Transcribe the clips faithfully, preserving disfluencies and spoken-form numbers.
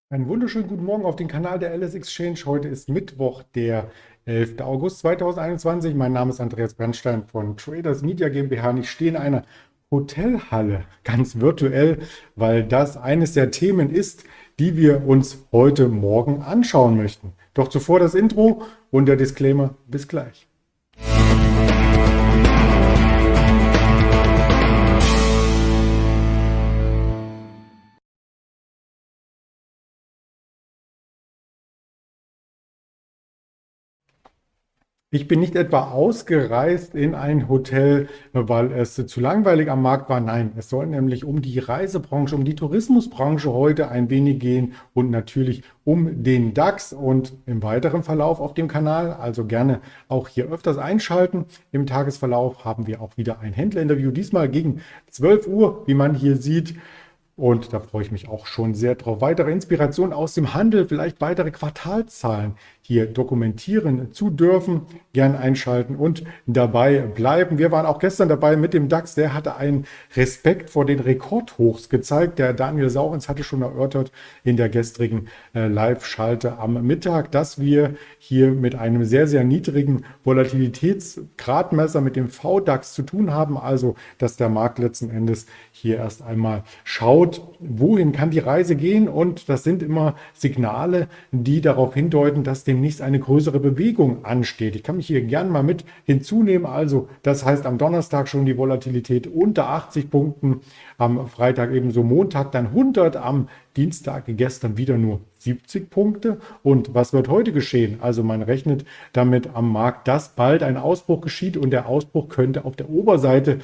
Einen wunderschönen guten Morgen auf den Kanal der L S Exchange. Heute ist Mittwoch, der elfter August zweitausendeinundzwanzig. Mein Name ist Andreas Bernstein von Traders Media GmbH und ich stehe in einer Hotelhalle, ganz virtuell, weil das eines der Themen ist, die wir uns heute Morgen anschauen möchten. Doch zuvor das Intro und der Disclaimer. Bis gleich. Ich bin nicht etwa ausgereist in ein Hotel, weil es zu langweilig am Markt war. Nein, es soll nämlich um die Reisebranche, um die Tourismusbranche heute ein wenig gehen und natürlich um den DAX und im weiteren Verlauf auf dem Kanal. Also gerne auch hier öfters einschalten. Im Tagesverlauf haben wir auch wieder ein Händlerinterview, diesmal gegen zwölf Uhr, wie man hier sieht. Und da freue ich mich auch schon sehr drauf. Weitere Inspirationen aus dem Handel, vielleicht weitere Quartalzahlen hier dokumentieren zu dürfen. Gern einschalten und dabei bleiben. Wir waren auch gestern dabei mit dem DAX. Der hatte einen Respekt vor den Rekordhochs gezeigt. Der Daniel Sauchens hatte schon erörtert in der gestrigen äh, Live-Schalte am Mittag, dass wir hier mit einem sehr, sehr niedrigen Volatilitätsgradmesser mit dem V DAX zu tun haben. Also, dass der Markt letzten Endes hier erst einmal schaut, wohin kann die Reise gehen. Und das sind immer Signale, die darauf hindeuten, dass demnächst eine größere Bewegung ansteht. Ich kann mich hier gern mal mit hinzunehmen. Also das heißt am Donnerstag schon die Volatilität unter achtzig Punkten, am Freitag ebenso, Montag dann hundert, am Dienstag gestern wieder nur siebzig Punkte. Und was wird heute geschehen? Also man rechnet damit am Markt, dass bald ein Ausbruch geschieht und der Ausbruch könnte auf der Oberseite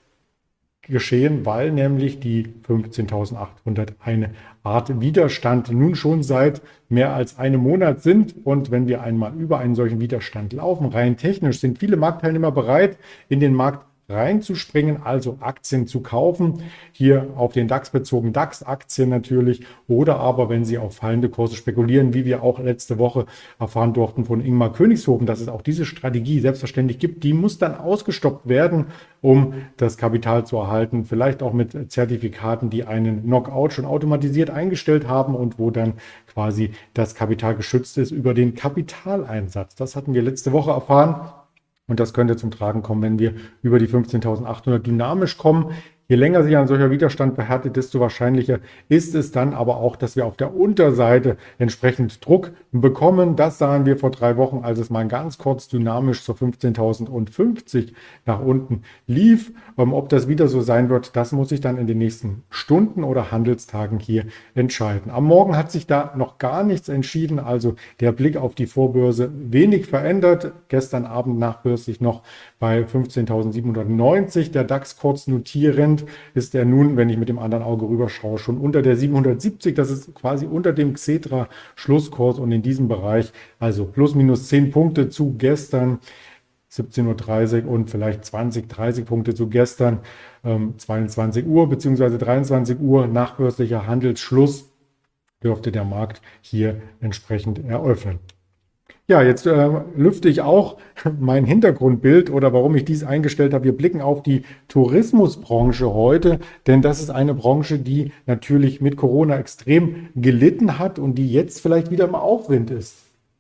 geschehen, weil nämlich die fünfzehntausendachthundert eine Art Widerstand nun schon seit mehr als einem Monat sind. Und wenn wir einmal über einen solchen Widerstand laufen, rein technisch, sind viele Marktteilnehmer bereit, in den Markt reinzuspringen, also Aktien zu kaufen. Hier auf den DAX bezogen, DAX-Aktien natürlich, oder aber wenn Sie auf fallende Kurse spekulieren, wie wir auch letzte Woche erfahren durften von Ingmar Königshofen, dass es auch diese Strategie selbstverständlich gibt, die muss dann ausgestoppt werden, um das Kapital zu erhalten, vielleicht auch mit Zertifikaten, die einen Knockout schon automatisiert eingestellt haben und wo dann quasi das Kapital geschützt ist über den Kapitaleinsatz. Das hatten wir letzte Woche erfahren. Und das könnte zum Tragen kommen, wenn wir über die fünfzehntausendachthundert dynamisch kommen. Je länger sich ein solcher Widerstand verhärtet, desto wahrscheinlicher ist es dann aber auch, dass wir auf der Unterseite entsprechend Druck bekommen. Das sahen wir vor drei Wochen, als es mal ganz kurz dynamisch zur fünfzehntausendfünfzig nach unten lief. Ob das wieder so sein wird, das muss sich dann in den nächsten Stunden oder Handelstagen hier entscheiden. Am Morgen hat sich da noch gar nichts entschieden, also der Blick auf die Vorbörse wenig verändert. Gestern Abend nachbörslich noch bei fünfzehntausendsiebenhundertneunzig, der DAX kurz notierend, ist er nun, wenn ich mit dem anderen Auge rüberschaue, schon unter der siebenhundertsiebzig. Das ist quasi unter dem Xetra-Schlusskurs und in diesem Bereich, also plus minus zehn Punkte zu gestern, siebzehn Uhr dreißig und vielleicht zwanzig, dreißig Punkte zu gestern, ähm, zweiundzwanzig Uhr bzw. dreiundzwanzig Uhr nachbörslicher Handelsschluss dürfte der Markt hier entsprechend eröffnen. Ja, jetzt äh, lüfte ich auch mein Hintergrundbild oder warum ich dies eingestellt habe. Wir blicken auf die Tourismusbranche heute, denn das ist eine Branche, die natürlich mit Corona extrem gelitten hat und die jetzt vielleicht wieder im Aufwind ist.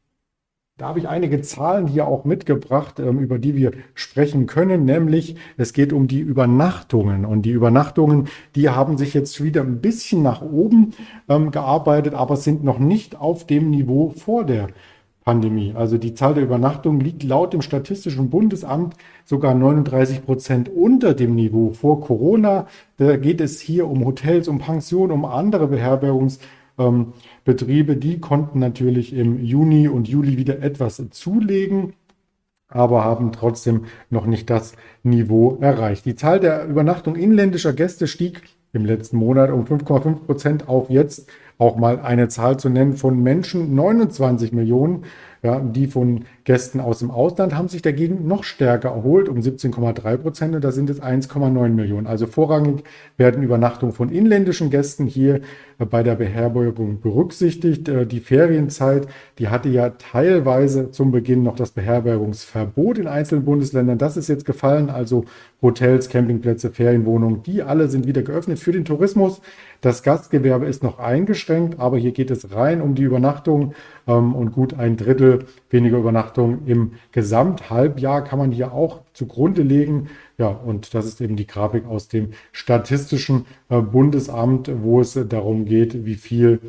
Da habe ich einige Zahlen hier auch mitgebracht, ähm, über die wir sprechen können, nämlich es geht um die Übernachtungen. Und die Übernachtungen, die haben sich jetzt wieder ein bisschen nach oben ähm, gearbeitet, aber sind noch nicht auf dem Niveau vor der Pandemie. Also die Zahl der Übernachtungen liegt laut dem Statistischen Bundesamt sogar neununddreißig Prozent unter dem Niveau vor Corona. Da geht es hier um Hotels, um Pensionen, um andere Beherbergungsbetriebe. Die konnten natürlich im Juni und Juli wieder etwas zulegen, aber haben trotzdem noch nicht das Niveau erreicht. Die Zahl der Übernachtung inländischer Gäste stieg im letzten Monat um fünf Komma fünf Prozent auf jetzt auch mal eine Zahl zu nennen von Menschen, neunundzwanzig Millionen. Ja, die von Gästen aus dem Ausland haben sich dagegen noch stärker erholt, um siebzehn Komma drei Prozent, und da sind es eins Komma neun Millionen. Also vorrangig werden Übernachtungen von inländischen Gästen hier bei der Beherbergung berücksichtigt. Die Ferienzeit, die hatte ja teilweise zum Beginn noch das Beherbergungsverbot in einzelnen Bundesländern. Das ist jetzt gefallen, also Hotels, Campingplätze, Ferienwohnungen, die alle sind wieder geöffnet für den Tourismus. Das Gastgewerbe ist noch eingeschränkt, aber hier geht es rein um die Übernachtung ähm, und gut ein Drittel weniger Übernachtungen im Gesamthalbjahr kann man hier auch zugrunde legen. Ja, und das ist eben die Grafik aus dem Statistischen äh, Bundesamt, wo es äh, darum geht, wie viel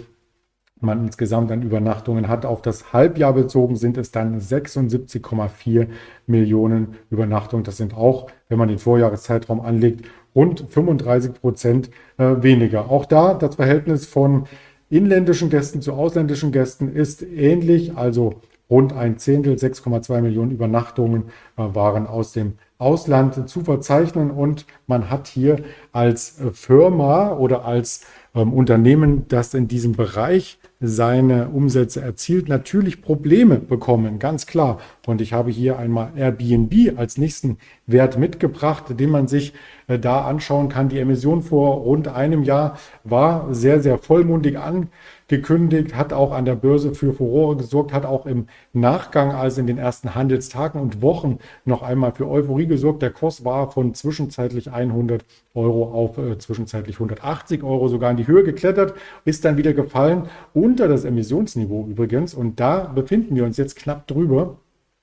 man insgesamt an Übernachtungen hat. Auf das Halbjahr bezogen sind es dann sechsundsiebzig Komma vier Millionen Übernachtungen. Das sind auch, wenn man den Vorjahreszeitraum anlegt, rund fünfunddreißig Prozent äh, weniger. Auch da das Verhältnis von inländischen Gästen zu ausländischen Gästen ist ähnlich, also rund ein Zehntel, sechs Komma zwei Millionen Übernachtungen äh, waren aus dem Ausland zu verzeichnen, und man hat hier als äh, Firma oder als ähm, Unternehmen, das in diesem Bereich seine Umsätze erzielt, natürlich Probleme bekommen, ganz klar. Und ich habe hier einmal Airbnb als nächsten Wert mitgebracht, den man sich äh, da anschauen kann. Die Emission vor rund einem Jahr war sehr, sehr vollmundig angekündigt, hat auch an der Börse für Furore gesorgt, hat auch im Nachgang, also in den ersten Handelstagen und Wochen, noch einmal für Euphorie gesorgt. Der Kurs war von zwischenzeitlich hundert Euro auf äh, zwischenzeitlich hundertachtzig Euro sogar in die Höhe geklettert, ist dann wieder gefallen, unter das Emissionsniveau übrigens, und da befinden wir uns jetzt knapp drüber.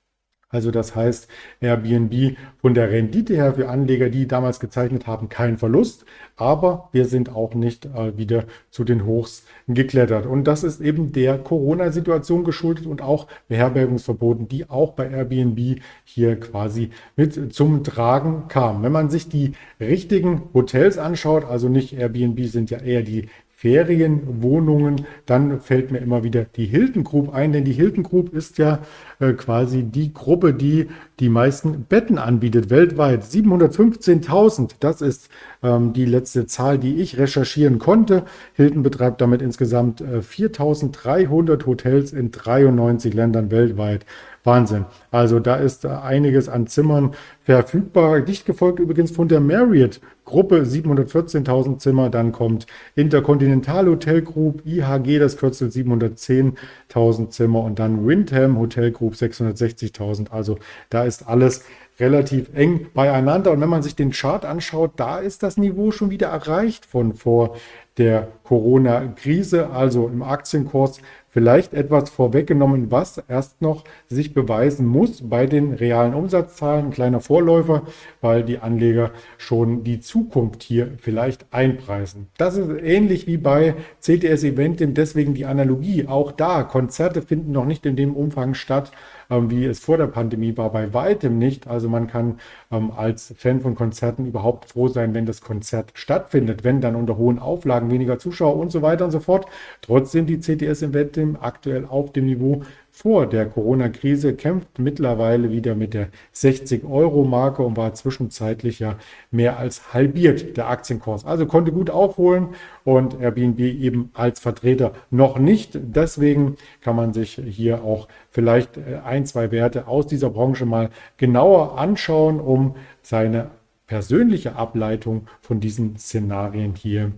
Also das heißt, Airbnb von der Rendite her für Anleger, die damals gezeichnet haben, kein Verlust, aber wir sind auch nicht äh, wieder zu den Hochs geklettert. Und das ist eben der Corona-Situation geschuldet und auch Beherbergungsverboten, die auch bei Airbnb hier quasi mit zum Tragen kamen. Wenn man sich die richtigen Hotels anschaut, also nicht Airbnb, sind ja eher die Ferienwohnungen, dann fällt mir immer wieder die Hilton Group ein, denn die Hilton Group ist ja äh, quasi die Gruppe, die die meisten Betten anbietet weltweit. siebenhundertfünfzehntausend, das ist ähm, die letzte Zahl, die ich recherchieren konnte. Hilton betreibt damit insgesamt äh, viertausenddreihundert Hotels in dreiundneunzig Ländern weltweit. Wahnsinn. Also da ist äh, einiges an Zimmern verfügbar. Dicht gefolgt übrigens von der Marriott-Gruppe, siebenhundertvierzehntausend Zimmer. Dann kommt Intercontinental Hotel Group, I H G, das Kürzel, siebenhundertzehntausend Zimmer. Und dann Wyndham Hotel Group, sechshundertsechzigtausend. Also da ist alles relativ eng beieinander. Und wenn man sich den Chart anschaut, da ist das Niveau schon wieder erreicht von vor der Corona-Krise, also im Aktienkurs vielleicht etwas vorweggenommen, was erst noch sich beweisen muss bei den realen Umsatzzahlen. Ein kleiner Vorläufer, weil die Anleger schon die Zukunft hier vielleicht einpreisen. Das ist ähnlich wie bei C T S Eventim, deswegen die Analogie. Auch da, Konzerte finden noch nicht in dem Umfang statt, wie es vor der Pandemie war, bei weitem nicht. Also man kann ähm, als Fan von Konzerten überhaupt froh sein, wenn das Konzert stattfindet, wenn dann unter hohen Auflagen weniger Zuschauer und so weiter und so fort. Trotzdem die C T S Eventim aktuell auf dem Niveau vor der Corona-Krise, kämpft mittlerweile wieder mit der sechzig-Euro-Marke und war zwischenzeitlich ja mehr als halbiert, der Aktienkurs. Also konnte gut aufholen und Airbnb eben als Vertreter noch nicht. Deswegen kann man sich hier auch vielleicht ein, zwei Werte aus dieser Branche mal genauer anschauen, um seine persönliche Ableitung von diesen Szenarien hier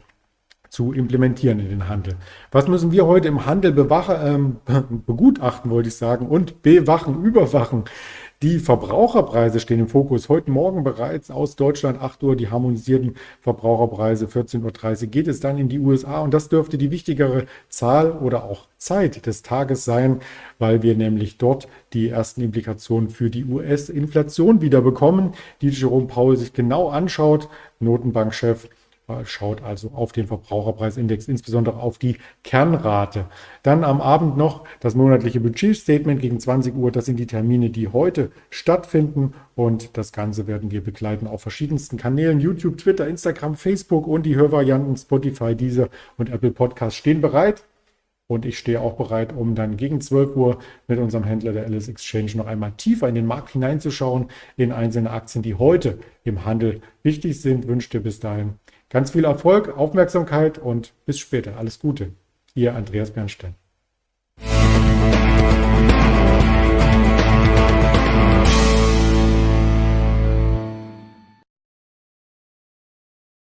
zu implementieren in den Handel. Was müssen wir heute im Handel bewachen, ähm, begutachten, wollte ich sagen, und bewachen, überwachen? Die Verbraucherpreise stehen im Fokus. Heute Morgen bereits aus Deutschland, acht Uhr, die harmonisierten Verbraucherpreise, vierzehn Uhr dreißig geht es dann in die U S A. Und das dürfte die wichtigere Zahl oder auch Zeit des Tages sein, weil wir nämlich dort die ersten Implikationen für die U S-Inflation wieder bekommen, die Jerome Powell sich genau anschaut, Notenbankchef. Schaut also auf den Verbraucherpreisindex, insbesondere auf die Kernrate. Dann am Abend noch das monatliche Budgetstatement gegen zwanzig Uhr. Das sind die Termine, die heute stattfinden. Und das Ganze werden wir begleiten auf verschiedensten Kanälen. YouTube, Twitter, Instagram, Facebook und die Hörvarianten Spotify, Deezer und Apple Podcasts stehen bereit. Und ich stehe auch bereit, um dann gegen zwölf Uhr mit unserem Händler der Alice Exchange noch einmal tiefer in den Markt hineinzuschauen, in einzelne Aktien, die heute im Handel wichtig sind. Wünsche dir bis dahin ganz viel Erfolg, Aufmerksamkeit und bis später. Alles Gute. Ihr Andreas Bernstein.